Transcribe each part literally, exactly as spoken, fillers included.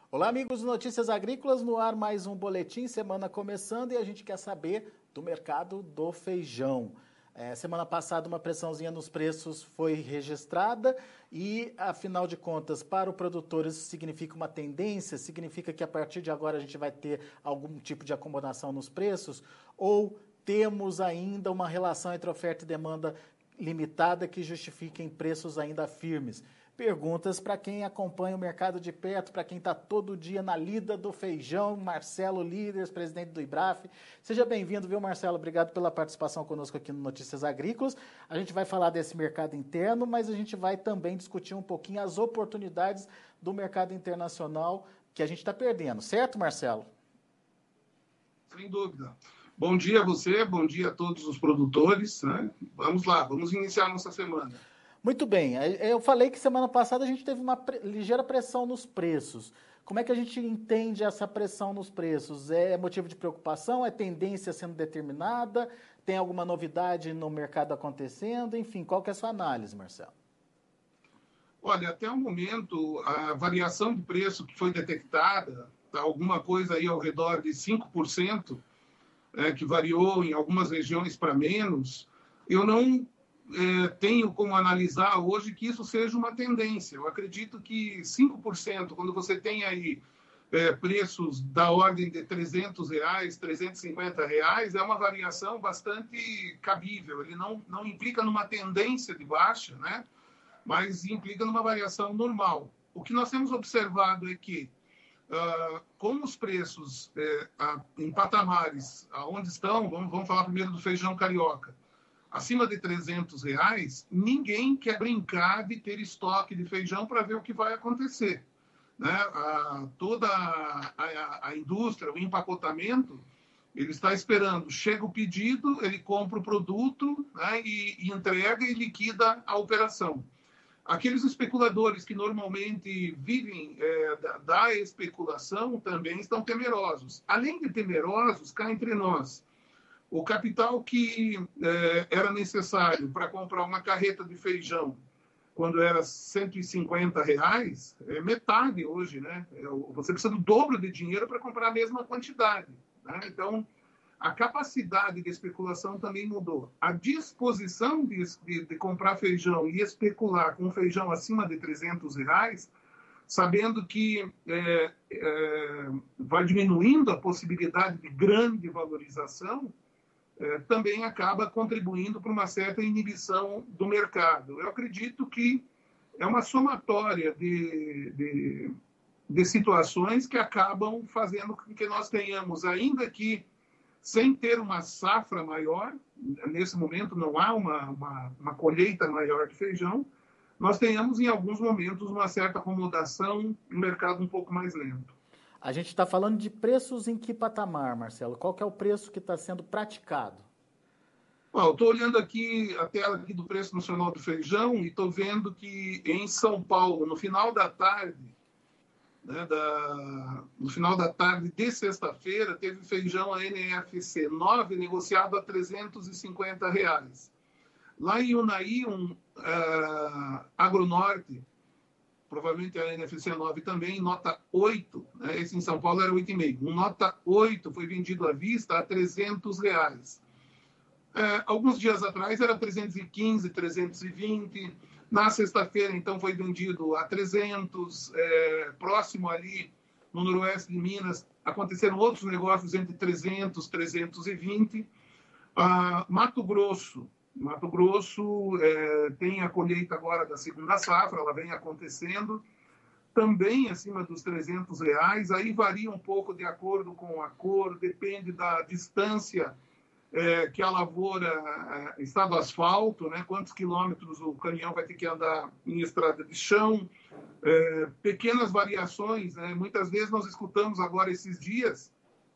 Olá, amigos do Notícias Agrícolas, no ar mais um boletim, semana começando e a gente quer saber do mercado do feijão. É, semana passada uma pressãozinha nos preços foi registrada e, afinal de contas, para o produtor isso significa uma tendência? Significa que a partir de agora a gente vai ter algum tipo de acomodação nos preços? Ou temos ainda uma relação entre oferta e demanda limitada que justifiquem preços ainda firmes? Perguntas para quem acompanha o mercado de perto, para quem está todo dia na lida do feijão. Marcelo Líderes, presidente do IBRAF. Seja bem-vindo, viu, Marcelo? Obrigado pela participação conosco aqui no Notícias Agrícolas. A gente vai falar desse mercado interno, mas a gente vai também discutir um pouquinho as oportunidades do mercado internacional que a gente está perdendo. Certo, Marcelo? Sem dúvida. Bom dia a você, bom dia a todos os produtores, né? Vamos lá, vamos iniciar nossa semana. Muito bem, eu falei que semana passada a gente teve uma pre- ligeira pressão nos preços. Como é que a gente entende essa pressão nos preços? É motivo de preocupação? É tendência sendo determinada? Tem alguma novidade no mercado acontecendo? Enfim, qual que é a sua análise, Marcelo? Olha, até o momento, a variação de preço que foi detectada, tá alguma coisa aí ao redor de cinco por cento, é, que variou em algumas regiões para menos, eu não é, tenho como analisar hoje que isso seja uma tendência. Eu acredito que cinco por cento, quando você tem aí é, preços da ordem de trezentos reais, trezentos e cinquenta reais, é uma variação bastante cabível. Ele não, não implica numa tendência de baixa, né? Mas implica numa variação normal. O que nós temos observado é que, uh, com os preços é, a, em patamares aonde estão, vamos, vamos falar primeiro do feijão carioca, acima de trezentos reais, ninguém quer brincar de ter estoque de feijão para ver o que vai acontecer, né? A, toda a, a, a indústria, o empacotamento, ele está esperando. Chega o pedido, ele compra o produto, né, e, e entrega e liquida a operação. Aqueles especuladores que normalmente vivem é, da, da especulação também estão temerosos. Além de temerosos, cá entre nós, o capital que é, era necessário para comprar uma carreta de feijão quando era cento e cinquenta reais, é metade hoje, né? Você precisa do dobro de dinheiro para comprar a mesma quantidade, né? Então, a capacidade de especulação também mudou. A disposição de, de, de comprar feijão e especular com feijão acima de trezentos reais, sabendo que é, é, vai diminuindo a possibilidade de grande valorização, é, também acaba contribuindo para uma certa inibição do mercado. Eu acredito que é uma somatória de, de, de situações que acabam fazendo com que nós tenhamos, ainda que sem ter uma safra maior, nesse momento não há uma, uma, uma colheita maior de feijão, nós tenhamos em alguns momentos uma certa acomodação e um mercado um pouco mais lento. A gente está falando de preços em que patamar, Marcelo? Qual que é o preço que está sendo praticado? Bom, eu estou olhando aqui a tela aqui do preço nacional do feijão e estou vendo que em São Paulo, no final da tarde, né, da, no final da tarde de sexta-feira, teve feijão a N F C nove negociado a trezentos e cinquenta reais. Lá em Unai, um uh, Agronorte, provavelmente a N F C nove também, nota oito, né, esse em São Paulo era oito vírgula cinco. Um nota oito foi vendido à vista a trezentos reais. Uh, alguns dias atrás era trezentos e quinze, trezentos e vinte. Na sexta-feira, então, foi vendido a trezentos, é, próximo ali no noroeste de Minas, aconteceram outros negócios entre trezentos, trezentos e vinte. Ah, Mato Grosso, Mato Grosso é, tem a colheita agora da segunda safra, ela vem acontecendo, também acima dos trezentos reais, aí varia um pouco de acordo com a cor, depende da distância É, que a lavoura é, está do asfalto, né? Quantos quilômetros o caminhão vai ter que andar em estrada de chão, é, pequenas variações, né? Muitas vezes nós escutamos agora esses dias,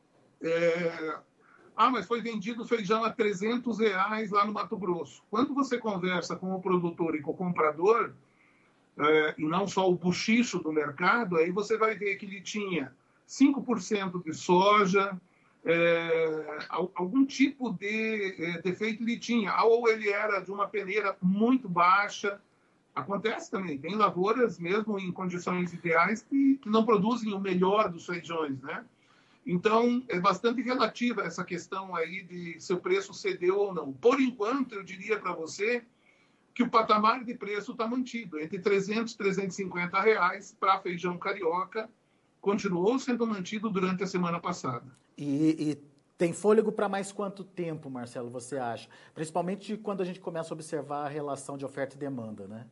é, ah, mas foi vendido feijão a trezentos reais lá no Mato Grosso. Quando você conversa com o produtor e com o comprador, é, e não só o buchicho do mercado, aí você vai ver que ele tinha cinco por cento de soja, É, algum tipo de é, defeito ele tinha, ou ele era de uma peneira muito baixa, Acontece também, tem lavouras mesmo em condições ideais que, que não produzem o melhor dos feijões, né? Então, é bastante relativa essa questão aí de se o preço cedeu ou não. Por enquanto, eu diria para você que o patamar de preço está mantido, entre trezentos e trezentos e cinquenta reais para feijão carioca, continuou sendo mantido durante a semana passada. E, e tem fôlego para mais quanto tempo, Marcelo, você acha? Principalmente quando a gente começa a observar a relação de oferta e demanda, né?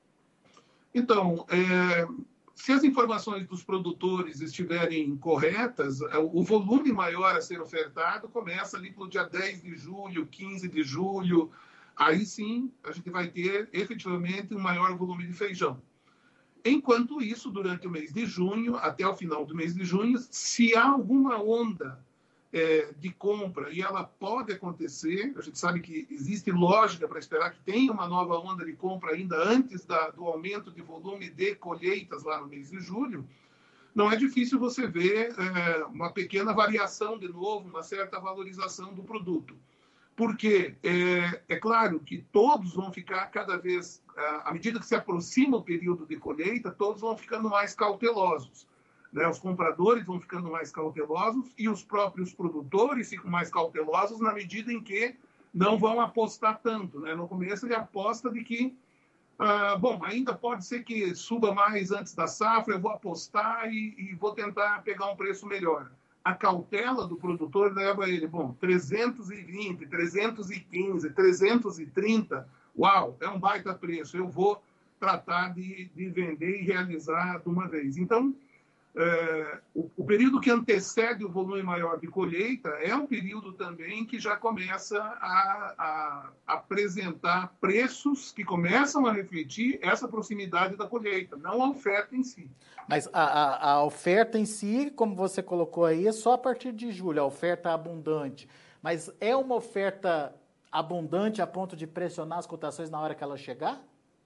Então, é, se as informações dos produtores estiverem corretas, o volume maior a ser ofertado começa ali para o dia dez de julho, quinze de julho. Aí sim, a gente vai ter efetivamente um maior volume de feijão. Enquanto isso, durante o mês de junho, até o final do mês de junho, se há alguma onda é, de compra, e ela pode acontecer, a gente sabe que existe lógica para esperar que tenha uma nova onda de compra ainda antes da, do aumento de volume de colheitas lá no mês de julho, não é difícil você ver é, uma pequena variação de novo, uma certa valorização do produto. Porque é, é claro que todos vão ficar cada vez, à medida que se aproxima o período de colheita, todos vão ficando mais cautelosos. Né? Os compradores vão ficando mais cautelosos e os próprios produtores ficam mais cautelosos na medida em que não vão apostar tanto. Né? No começo ele aposta de que, ah, bom, ainda pode ser que suba mais antes da safra, eu vou apostar e, e vou tentar pegar um preço melhor. A cautela do produtor leva ele, bom, trezentos e vinte, trezentos e quinze, trezentos e trinta, uau, é um baita preço, eu vou tratar de, de vender e realizar de uma vez. Então, é, o, o período que antecede o volume maior de colheita é um período também que já começa a, a apresentar preços que começam a refletir essa proximidade da colheita, não a oferta em si. Mas a, a, a oferta em si, como você colocou aí, é só a partir de julho, a oferta abundante. Mas é uma oferta abundante a ponto de pressionar as cotações na hora que ela chegar?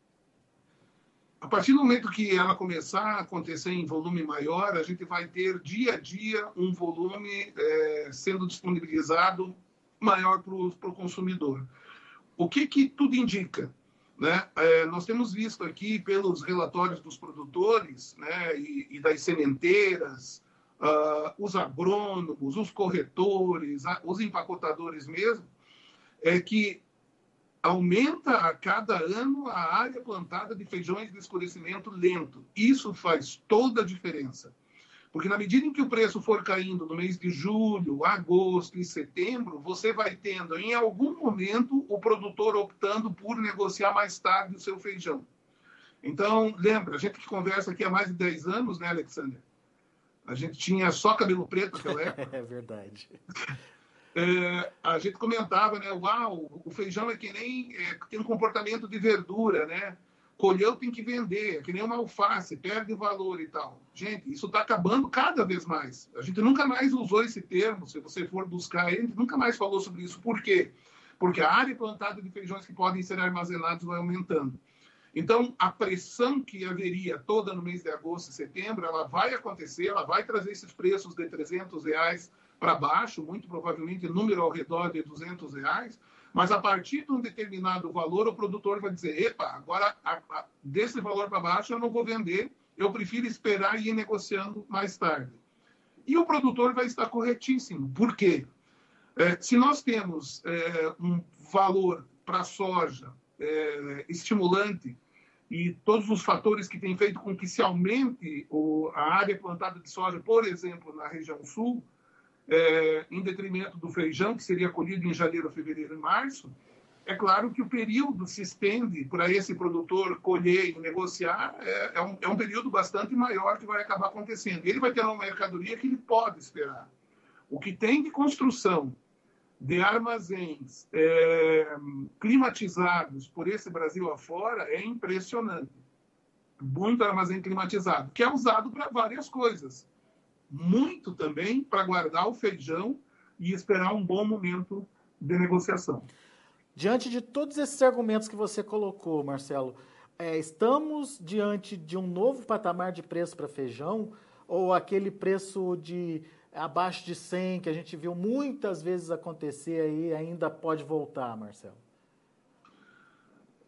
A partir do momento que ela começar a acontecer em volume maior, a gente vai ter dia a dia um volume é, sendo disponibilizado maior para o consumidor. O que, que tudo indica? Né? É, nós temos visto aqui pelos relatórios dos produtores, né, e, e das sementeiras, uh, os agrônomos, os corretores, a, os empacotadores mesmo, é que aumenta a cada ano a área plantada de feijões de escurecimento lento. Isso faz toda a diferença. Porque na medida em que o preço for caindo no mês de julho, agosto e setembro, você vai tendo, em algum momento, o produtor optando por negociar mais tarde o seu feijão. Então, lembra, a gente que conversa aqui há mais de dez anos, né, Alexander? A gente tinha só cabelo preto naquela época. É verdade. É, a gente comentava, né? Uau, o feijão é que nem é, tem um comportamento de verdura, né? Colheu tem que vender, é que nem uma alface, perde valor e tal. Gente, isso está acabando cada vez mais. A gente nunca mais usou esse termo, se você for buscar ele, a gente nunca mais falou sobre isso. Por quê? Porque a área plantada de feijões que podem ser armazenados vai aumentando. Então, a pressão que haveria toda no mês de agosto e setembro, ela vai acontecer, ela vai trazer esses preços de trezentos reais para baixo, muito provavelmente número ao redor de duzentos reais, mas a partir de um determinado valor, o produtor vai dizer, epa, agora a, a, desse valor para baixo eu não vou vender, eu prefiro esperar e ir negociando mais tarde. E o produtor vai estar corretíssimo. Por quê? É, se nós temos é, um valor para a soja é, estimulante e todos os fatores que têm feito com que se aumente o, a área plantada de soja, por exemplo, na região sul, É, em detrimento do feijão, que seria colhido em janeiro, fevereiro e março, é claro que o período se estende para esse produtor colher e negociar, é, é, um, é um período bastante maior que vai acabar acontecendo. Ele vai ter uma mercadoria que ele pode esperar. O que tem de construção de armazéns é, climatizados por esse Brasil afora é impressionante. Muito armazém climatizado, que é usado para várias coisas. Muito também para guardar o feijão e esperar um bom momento de negociação. Diante de todos esses argumentos que você colocou, Marcelo, é, estamos diante de um novo patamar de preço para feijão ou aquele preço de abaixo de cem que a gente viu muitas vezes acontecer aí ainda pode voltar, Marcelo?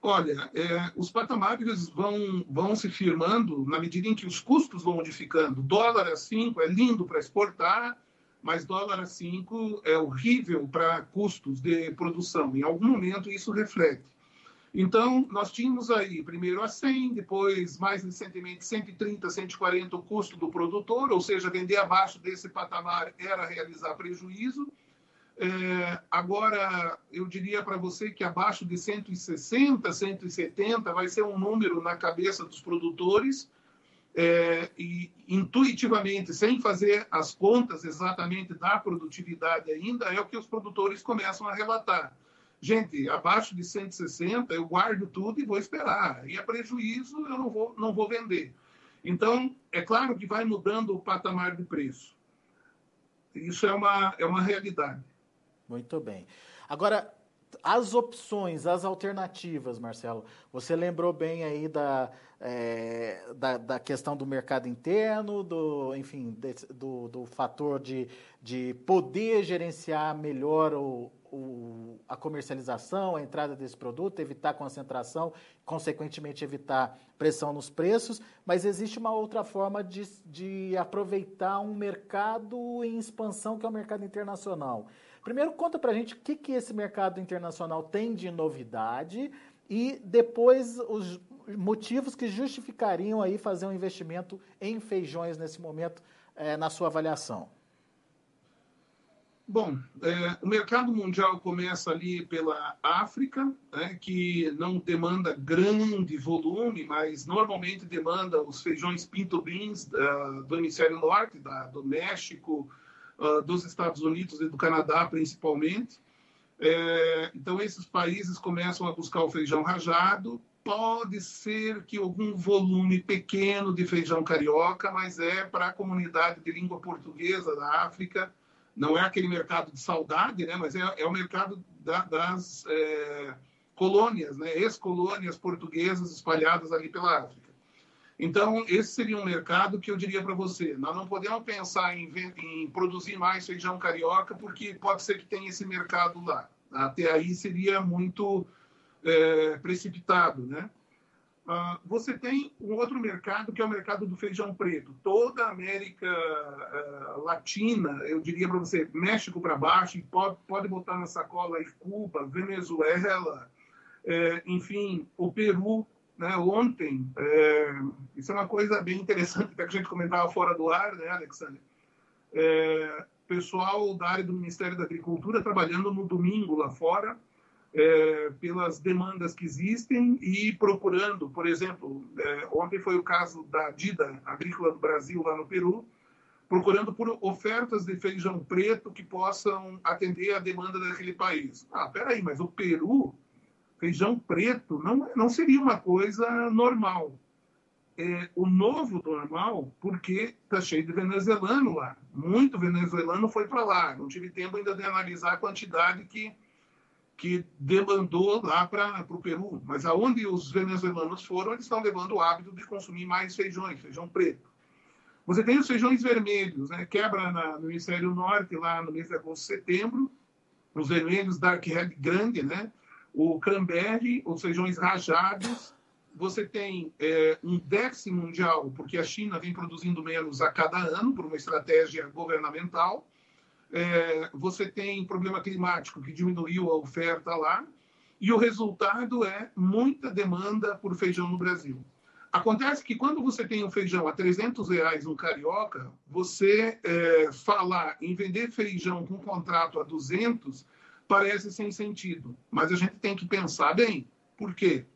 Olha, é, os patamares vão, vão se firmando na medida em que os custos vão modificando. Dólar a cinco é lindo para exportar, mas dólar a cinco é horrível para custos de produção. Em algum momento isso reflete. Então, nós tínhamos aí primeiro a cem, depois, mais recentemente, cento e trinta, cento e quarenta o custo do produtor, ou seja, vender abaixo desse patamar era realizar prejuízo. É, agora, eu diria para você que abaixo de cento e sessenta, cento e setenta vai ser um número na cabeça dos produtores é, e, intuitivamente, sem fazer as contas exatamente da produtividade ainda, é o que os produtores começam a relatar. Gente, abaixo de cento e sessenta eu guardo tudo e vou esperar. E a prejuízo eu não vou, não vou vender. Então, é claro que vai mudando o patamar de preço. Isso é uma, é uma realidade. Muito bem. Agora, as opções, as alternativas, Marcelo, você lembrou bem aí da, é, da, da questão do mercado interno, do, enfim, de, do, do fator de, de poder gerenciar melhor o, o, a comercialização, a entrada desse produto, evitar concentração, consequentemente evitar pressão nos preços, mas existe uma outra forma de, de aproveitar um mercado em expansão, que é o mercado internacional. Primeiro, conta pra gente o que, que esse mercado internacional tem de novidade e depois os motivos que justificariam aí fazer um investimento em feijões nesse momento, é, na sua avaliação. Bom, é, o mercado mundial começa ali pela África, né, que não demanda grande volume, mas normalmente demanda os feijões pinto beans uh, do hemisfério norte, da, do México, Uh, dos Estados Unidos e do Canadá, principalmente. É, então, esses países começam a buscar o feijão rajado. Pode ser que algum volume pequeno de feijão carioca, mas é para a comunidade de língua portuguesa da África. Não é aquele mercado de saudade, né? Mas é, é o mercado da, das é, colônias, né? Ex-colônias portuguesas espalhadas ali pela África. Então, esse seria um mercado que eu diria para você, nós não podemos pensar em, em produzir mais feijão carioca, porque pode ser que tenha esse mercado lá. Até aí seria muito é, precipitado, né? Ah, você tem um outro mercado, que é o mercado do feijão preto. Toda a América uh, Latina, eu diria para você, México para baixo, e pode, pode botar na sacola aí Cuba, Venezuela, é, enfim, o Peru. Né, ontem, é, isso é uma coisa bem interessante, até que a gente comentava fora do ar, né, Alexandre? É, pessoal da área do Ministério da Agricultura trabalhando no domingo lá fora, é, pelas demandas que existem e procurando, por exemplo, é, ontem foi o caso da Dida Agrícola do Brasil, lá no Peru, procurando por ofertas de feijão preto que possam atender a demanda daquele país. Ah, peraí, mas o Peru... feijão preto não, não seria uma coisa normal. É, o novo normal, porque está cheio de venezuelano lá. Muito venezuelano foi para lá. Não tive tempo ainda de analisar a quantidade que, que demandou lá para o Peru. Mas aonde os venezuelanos foram, eles estão levando o hábito de consumir mais feijões, feijão preto. Você tem os feijões vermelhos, né? Quebra na, no hemisfério norte, lá no mês de agosto, setembro. Os vermelhos, Dark Red grande, né? O cranberry, os feijões rajados. Você tem é, um déficit mundial, porque a China vem produzindo menos a cada ano, por uma estratégia governamental. É, você tem problema climático, que diminuiu a oferta lá. E o resultado é muita demanda por feijão no Brasil. Acontece que quando você tem um feijão a trezentos reais no Carioca, você é, falar em vender feijão com contrato a duzentos parece sem sentido. Mas a gente tem que pensar bem. Por quê?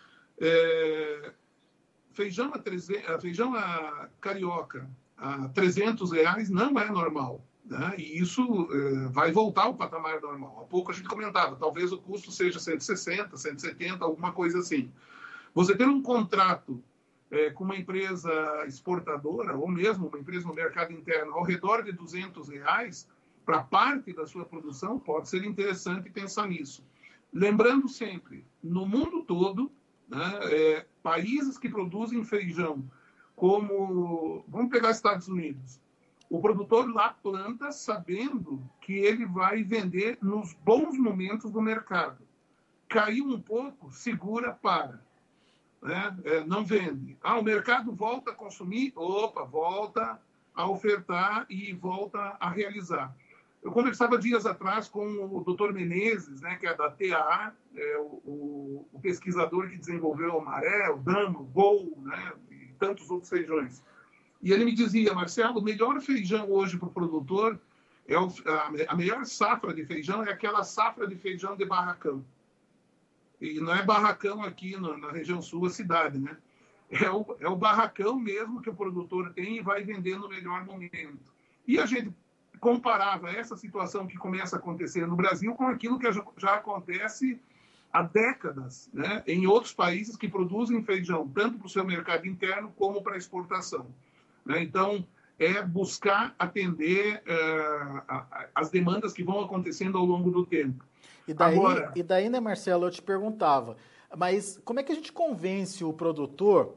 É, feijão, a trezentos, feijão a Carioca a trezentos reais não é normal. Né? E isso é, vai voltar ao patamar normal. Há pouco a gente comentava, talvez o custo seja cento e sessenta, cento e setenta, alguma coisa assim. Você ter um contrato é, com uma empresa exportadora, ou mesmo uma empresa no mercado interno, ao redor de duzentos reais, para parte da sua produção, pode ser interessante pensar nisso. Lembrando sempre, no mundo todo, né, é, países que produzem feijão, como, vamos pegar Estados Unidos, o produtor lá planta sabendo que ele vai vender nos bons momentos do mercado. caiu um pouco, segura, para. Né? É, não vende. Ah, o mercado volta a consumir, opa, volta a ofertar e volta a realizar. Eu conversava dias atrás com o doutor Menezes, né, que é da T A A, é, o, o, o pesquisador que desenvolveu o Maré, o Dama, o Gol, né, e tantos outros feijões. E ele me dizia, Marcelo, o melhor feijão hoje para o produtor, é o, a, a melhor safra de feijão é aquela safra de feijão de barracão. E não é barracão aqui no, na região sul da cidade, né? É o, é o barracão mesmo que o produtor tem e vai vender no melhor momento. E a gente comparava essa situação que começa a acontecer no Brasil com aquilo que já, já acontece há décadas, né, em outros países que produzem feijão, tanto para o seu mercado interno como para a exportação. Né? Então, é buscar atender uh, a, a, as demandas que vão acontecendo ao longo do tempo. E daí, Agora... e daí, né, Marcelo, eu te perguntava, mas como é que a gente convence o produtor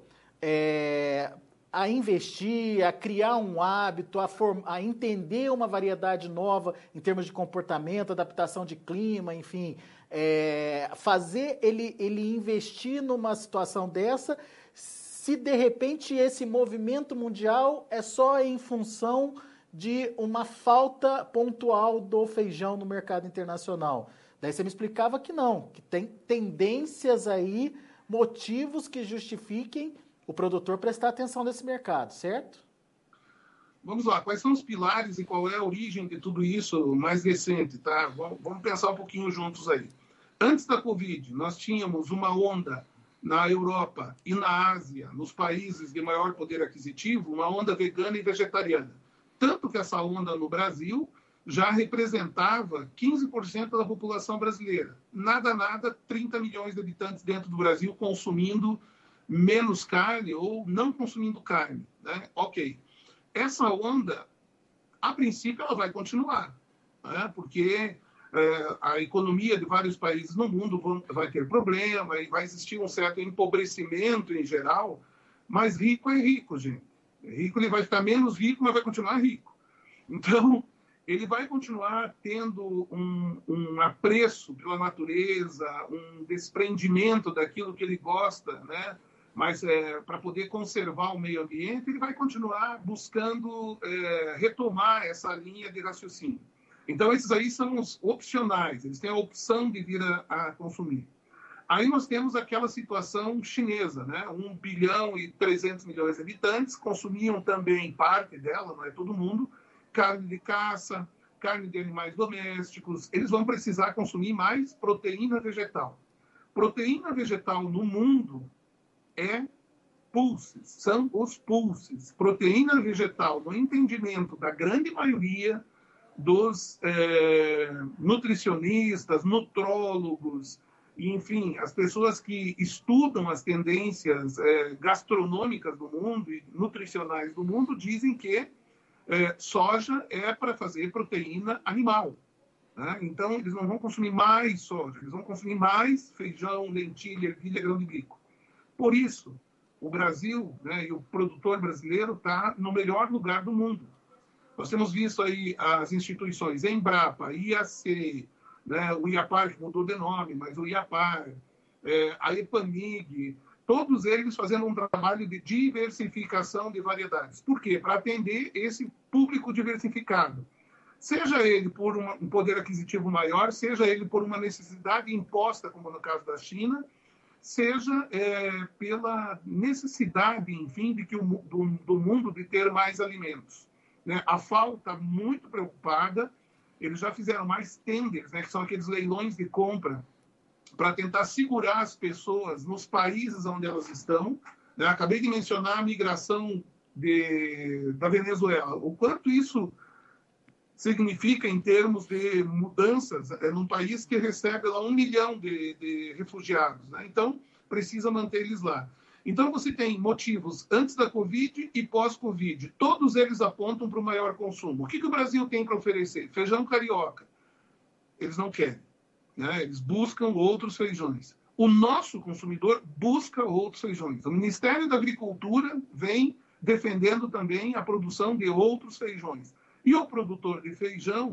é, a investir, a criar um hábito, a, form... a entender uma variedade nova em termos de comportamento, adaptação de clima, enfim, é, fazer ele, ele investir numa situação dessa, se de repente esse movimento mundial é só em função de uma falta pontual do feijão no mercado internacional. Daí você me explicava que não, que tem tendências aí, motivos que justifiquem o produtor prestar atenção nesse mercado, certo? Vamos lá, quais são os pilares e qual é a origem de tudo isso mais recente, tá? Vamos pensar um pouquinho juntos aí. Antes da Covid, nós tínhamos uma onda na Europa e na Ásia, nos países de maior poder aquisitivo, uma onda vegana e vegetariana. Tanto que essa onda no Brasil já representava quinze por cento da população brasileira. Nada, nada, trinta milhões de habitantes dentro do Brasil consumindo menos carne ou não consumindo carne. Né? Ok. Essa onda, a princípio, ela vai continuar, né? Porque é, a economia de vários países no mundo vão, vai ter problema e vai existir um certo empobrecimento em geral, mas rico é rico, gente. Rico ele vai ficar menos rico, mas vai continuar rico. Então, ele vai continuar tendo um, um apreço pela natureza, um desprendimento daquilo que ele gosta, né? Mas é, para poder conservar o meio ambiente, ele vai continuar buscando é, retomar essa linha de raciocínio. Então, esses aí são os opcionais, eles têm a opção de vir a, a consumir. Aí nós temos aquela situação chinesa, né? um bilhão e trezentos milhões de habitantes, consumiam também parte dela, não é todo mundo, carne de caça, carne de animais domésticos, eles vão precisar consumir mais proteína vegetal. Proteína vegetal no mundo é pulses, são os pulses. Proteína vegetal, no entendimento da grande maioria dos é, nutricionistas, nutrólogos, enfim, as pessoas que estudam as tendências é, gastronômicas do mundo e nutricionais do mundo, dizem que É, soja é para fazer proteína animal. Né? Então, eles não vão consumir mais soja, eles vão consumir mais feijão, lentilha, ervilha, grão de bico. Por isso, o Brasil, né, e o produtor brasileiro está no melhor lugar do mundo. Nós temos visto aí as instituições Embrapa, I A C, né, o IAPAR, que mudou de nome, mas o IAPAR, é, a EPAMIG, todos eles fazendo um trabalho de diversificação de variedades. Por quê? Para atender esse público diversificado. Seja ele por uma, um poder aquisitivo maior, seja ele por uma necessidade imposta, como no caso da China, seja é, pela necessidade, enfim, de que o, do, do mundo de ter mais alimentos. Né? A FAO está muito preocupada, eles já fizeram mais tenders, né, que são aqueles leilões de compra, para tentar segurar as pessoas nos países onde elas estão. Né? Acabei de mencionar a migração de, da Venezuela. O quanto isso significa em termos de mudanças é, num país que recebe lá um milhão de, de refugiados. Né? Então, precisa manter eles lá. Então, você tem motivos antes da Covid e pós-Covid. Todos eles apontam para o maior consumo. O que, que o Brasil tem para oferecer? Feijão carioca. Eles não querem. Né? Eles buscam outros feijões. O nosso consumidor busca outros feijões. O Ministério da Agricultura vem defendendo também a produção de outros feijões. E o produtor de feijão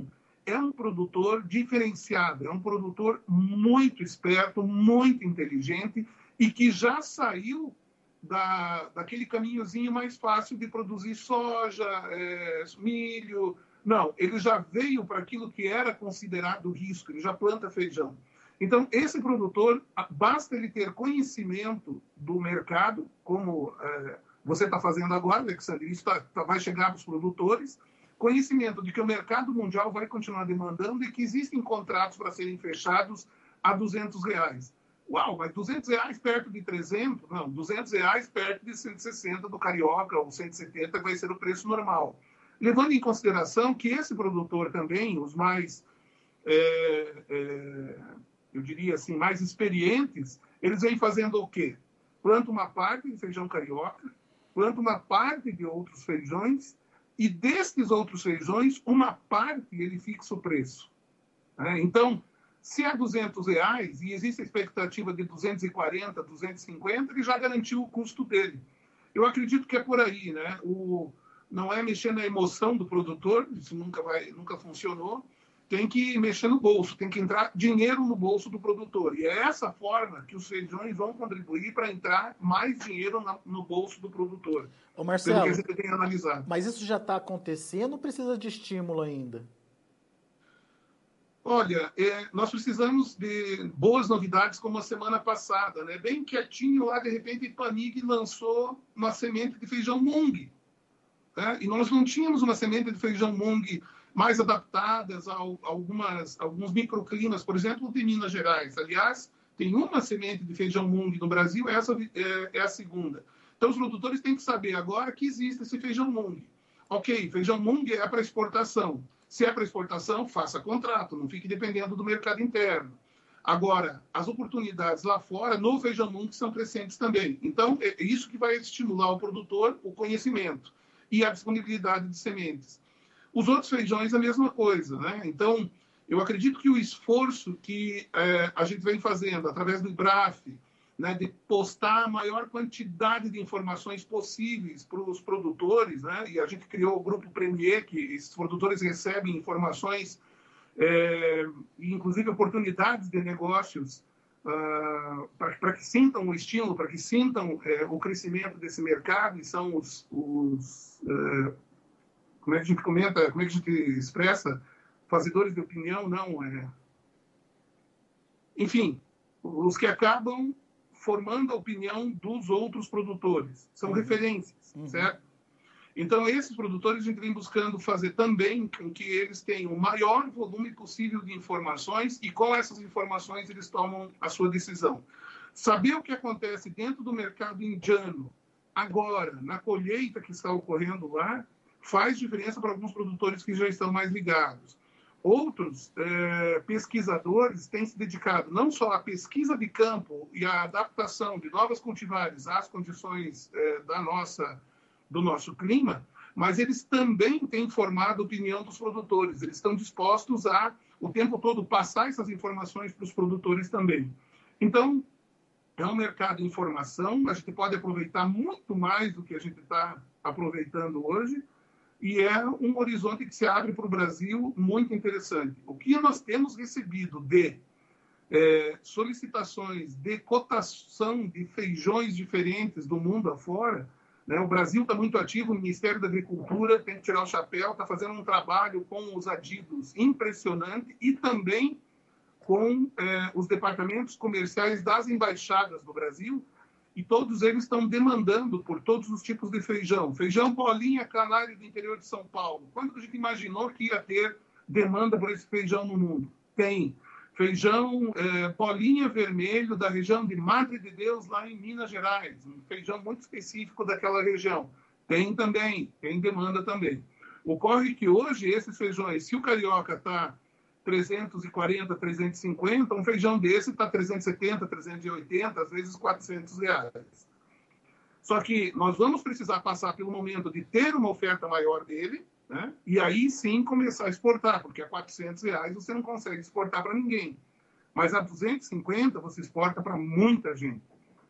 é um produtor diferenciado, é um produtor muito esperto, muito inteligente e que já saiu da, daquele caminhozinho mais fácil de produzir soja, é, milho. Não, ele já veio para aquilo que era considerado risco, ele já planta feijão. Então, esse produtor, basta ele ter conhecimento do mercado, como é, você está fazendo agora, Alexandre, isso tá, tá, vai chegar para os produtores, conhecimento de que o mercado mundial vai continuar demandando e que existem contratos para serem fechados a duzentos reais. Uau, mas duzentos reais perto de trezentos? Não, duzentos reais perto de cento e sessenta do Carioca, ou cento e setenta, que vai ser o preço normal. Levando em consideração que esse produtor também, os mais, é, é, eu diria assim, mais experientes, eles vêm fazendo o quê? Planta uma parte de feijão carioca, planta uma parte de outros feijões, e desses outros feijões, uma parte ele fixa o preço. Né? Então, se é duzentos reais e existe a expectativa de duzentos e quarenta, duzentos e cinquenta, ele já garantiu o custo dele. Eu acredito que é por aí, né? O, não é mexer na emoção do produtor, isso nunca, vai, nunca funcionou, tem que mexer no bolso, tem que entrar dinheiro no bolso do produtor. E é essa forma que os feijões vão contribuir para entrar mais dinheiro na, no bolso do produtor. Ô Marcelo, pelo que a gente tem analisado. Mas isso já está acontecendo ou precisa de estímulo ainda? Olha, é, nós precisamos de boas novidades como a semana passada, né? Bem quietinho lá, de repente, Panig lançou uma semente de feijão Mung. Né? E nós não tínhamos uma semente de feijão Mung mais adaptadas a, a algumas, alguns microclimas, por exemplo, de Minas Gerais. Aliás, tem uma semente de feijão Mung no Brasil, essa é, é a segunda. Então, os produtores têm que saber agora que existe esse feijão Mung. Ok, feijão Mung é para exportação. Se é para exportação, faça contrato, não fique dependendo do mercado interno. Agora, as oportunidades lá fora, no feijão Mung, são crescentes também. Então, é isso que vai estimular o produtor, o conhecimento e a disponibilidade de sementes. Os outros feijões, a mesma coisa, né? Então, eu acredito que o esforço que é, a gente vem fazendo através do IBRAF, né, de postar a maior quantidade de informações possíveis para os produtores, né? E a gente criou o Grupo Premier, que esses produtores recebem informações, é, inclusive oportunidades de negócios, uh, para que sintam o estímulo, para que sintam é, o crescimento desse mercado, e são os... os uh, como é que a gente comenta, como é que a gente expressa? Fazedores de opinião, não é... Enfim, os que acabam formando a opinião dos outros produtores. São uhum. referências, uhum. certo? Então, esses produtores a gente vem buscando fazer também com que eles tenham o maior volume possível de informações e com essas informações eles tomam a sua decisão. Saber o que acontece dentro do mercado indiano, agora, na colheita que está ocorrendo lá, faz diferença para alguns produtores que já estão mais ligados. Outros eh, pesquisadores têm se dedicado não só à pesquisa de campo e à adaptação de novas cultivares às condições eh, da nossa, do nosso clima, mas eles também têm formado a opinião dos produtores. Eles estão dispostos a, o tempo todo, passar essas informações para os produtores também. Então, é um mercado de informação, a gente pode aproveitar muito mais do que a gente está aproveitando hoje, e é um horizonte que se abre para o Brasil muito interessante. O que nós temos recebido de é, solicitações de cotação de feijões diferentes do mundo afora, né? O Brasil está muito ativo, o Ministério da Agricultura tem que tirar o chapéu, está fazendo um trabalho com os adidos impressionante e também com é, os departamentos comerciais das embaixadas do Brasil, e todos eles estão demandando por todos os tipos de feijão. Feijão bolinha canário do interior de São Paulo. Quando a gente imaginou que ia ter demanda por esse feijão no mundo? Tem. Feijão é, bolinha vermelho da região de Madre de Deus, lá em Minas Gerais. Um feijão muito específico daquela região. Tem também. Tem demanda também. Ocorre que hoje esses feijões, se o carioca está trezentos e quarenta, trezentos e cinquenta, um feijão desse está trezentos e setenta, trezentos e oitenta, às vezes quatrocentos reais. Só que nós vamos precisar passar pelo momento de ter uma oferta maior dele, né? E aí sim começar a exportar, porque a quatrocentos reais você não consegue exportar para ninguém. Mas a duzentos e cinquenta você exporta para muita gente.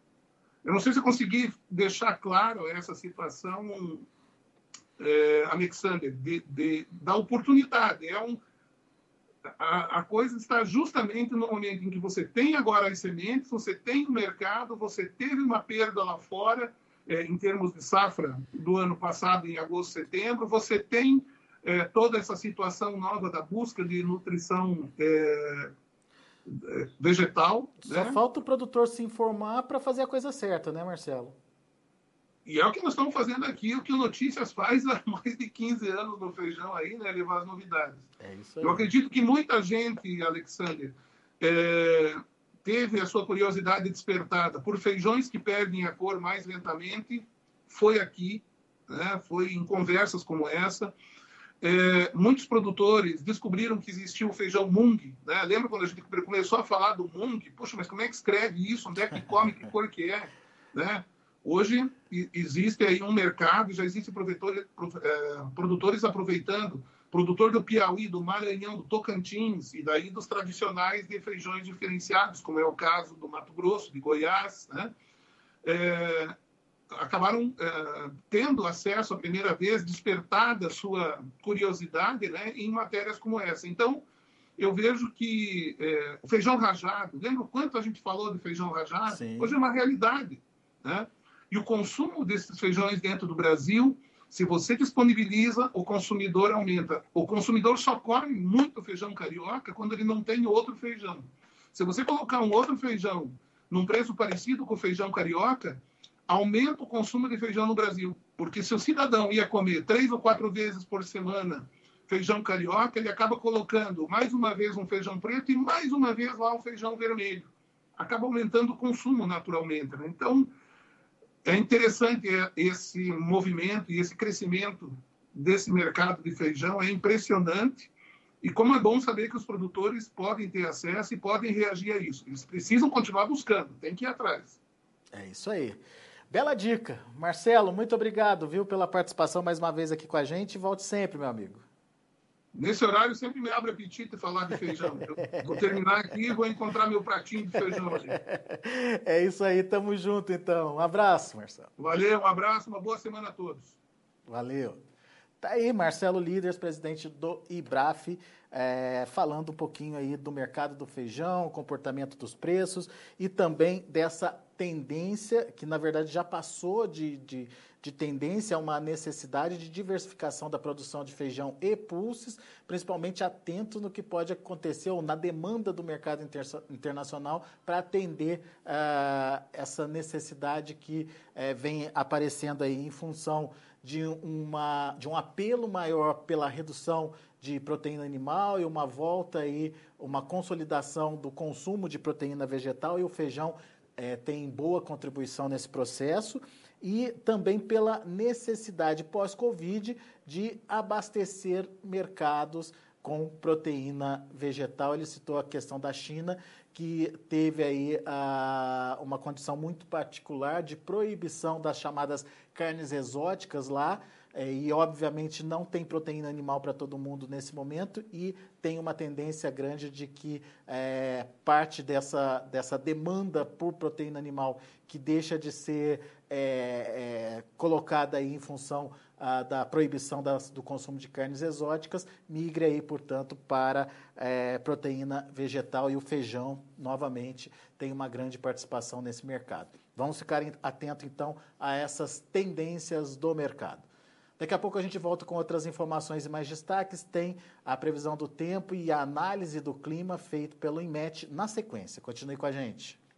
Eu não sei se eu consegui deixar claro essa situação, é, Alexander, de, de, da oportunidade. É um a, a coisa está justamente no momento em que você tem agora as sementes, você tem o mercado, você teve uma perda lá fora, é, em termos de safra do ano passado, em agosto, setembro, você tem é, toda essa situação nova da busca de nutrição é, vegetal. Só né? falta o produtor se informar para fazer a coisa certa, né, Marcelo? E é o que nós estamos fazendo aqui, o que o Notícias faz há mais de quinze anos no feijão aí, né? Levar as novidades. É isso aí. Eu acredito que muita gente, Alexander, é, teve a sua curiosidade despertada por feijões que perdem a cor mais lentamente. Foi aqui, né? Foi em conversas como essa. É, muitos produtores descobriram que existia o feijão Mung. Né? Lembra quando a gente começou a falar do Mung? Puxa, mas como é que escreve isso? Onde é que come? Que cor que é? Né? Hoje existe aí um mercado, já existem produtores, produtores aproveitando, produtor do Piauí, do Maranhão, do Tocantins, e daí dos tradicionais de feijões diferenciados, como é o caso do Mato Grosso, de Goiás, né? É, acabaram é, tendo acesso a primeira vez, despertada a sua curiosidade, né, em matérias como essa. Então, eu vejo que é, o feijão rajado, lembra o quanto a gente falou de feijão rajado? Sim. Hoje é uma realidade, né? E o consumo desses feijões dentro do Brasil, se você disponibiliza, o consumidor aumenta. O consumidor só come muito feijão carioca quando ele não tem outro feijão. Se você colocar um outro feijão num preço parecido com o feijão carioca, aumenta o consumo de feijão no Brasil. Porque se o cidadão ia comer três ou quatro vezes por semana feijão carioca, ele acaba colocando mais uma vez um feijão preto e mais uma vez lá um feijão vermelho. Acaba aumentando o consumo naturalmente, né? Então, é interessante esse movimento e esse crescimento desse mercado de feijão, é impressionante. E como é bom saber que os produtores podem ter acesso e podem reagir a isso. Eles precisam continuar buscando, tem que ir atrás. É isso aí. Bela dica. Marcelo, muito obrigado, viu, pela participação mais uma vez aqui com a gente. Volte sempre, meu amigo. Nesse horário sempre me abre apetite falar de feijão. Eu vou terminar aqui e vou encontrar meu pratinho de feijão ali. É isso aí, tamo junto então. Um abraço, Marcelo. Valeu, um abraço, uma boa semana a todos. Valeu. Tá aí, Marcelo Líderes, presidente do IBRAF, é, falando um pouquinho aí do mercado do feijão, comportamento dos preços e também dessa tendência, que na verdade já passou de, de, de tendência a uma necessidade de diversificação da produção de feijão e pulses, principalmente atento no que pode acontecer ou na demanda do mercado inter, internacional para atender uh, essa necessidade que uh, vem aparecendo aí em função de, uma, de um apelo maior pela redução de proteína animal e uma volta aí, uma consolidação do consumo de proteína vegetal, e o feijão é, tem boa contribuição nesse processo, e também pela necessidade pós-Covid de abastecer mercados com proteína vegetal. Ele citou a questão da China, que teve aí a, uma condição muito particular de proibição das chamadas carnes exóticas lá, é, e obviamente não tem proteína animal para todo mundo nesse momento, e tem uma tendência grande de que é, parte dessa, dessa demanda por proteína animal que deixa de ser é, é, colocada aí em função a, da proibição das, do consumo de carnes exóticas, migre aí, portanto, para é, proteína vegetal, e o feijão, novamente, tem uma grande participação nesse mercado. Vamos ficar atentos, então, a essas tendências do mercado. Daqui a pouco a gente volta com outras informações e mais destaques. Tem a previsão do tempo e a análise do clima feito pelo INMET na sequência. Continue com a gente.